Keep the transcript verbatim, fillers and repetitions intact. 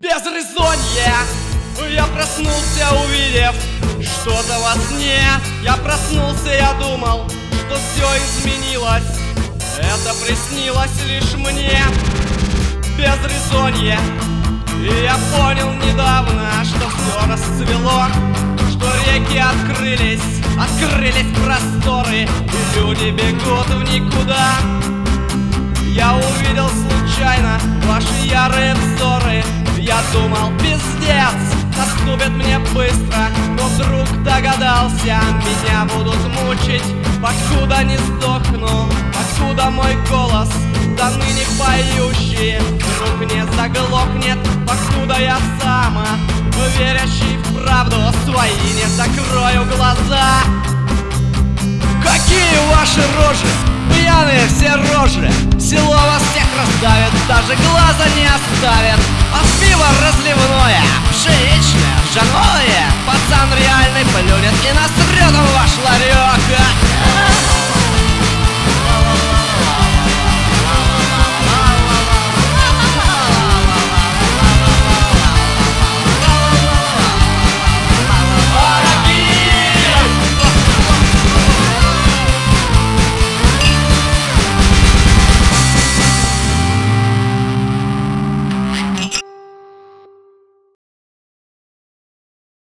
Без резонья я проснулся, увидев что-то во сне. Я проснулся, я думал, что все изменилось. Это приснилось лишь мне. Без резонья я понял недавно, что все расцвело, что реки открылись, открылись просторы, и люди бегут в никуда. Я увидел случайно ваши ярые взоры. Я думал, пиздец, наступит мне быстро, но вдруг догадался, меня будут мучить, покуда не сдохну, покуда мой голос до ныне поющий вдруг не заглохнет, покуда я сама, верящий в правду свои, не закрою глаза. Какие ваши рожи, пьяные все рожи, село вас всех раздавит, даже глаза не оставит.